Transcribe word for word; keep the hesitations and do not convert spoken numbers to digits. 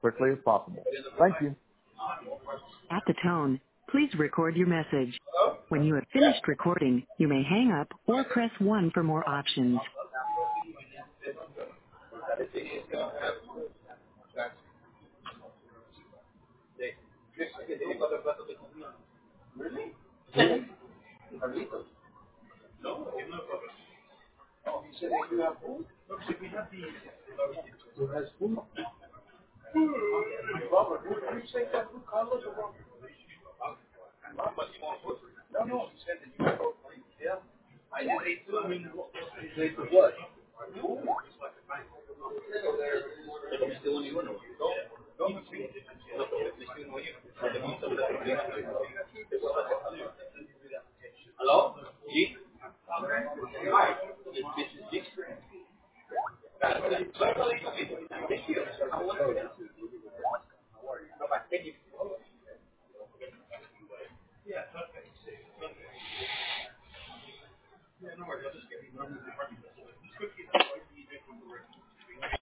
quickly as possible. Thank you. At the tone, please record your message. When you have finished recording, you may hang up or press one for more options.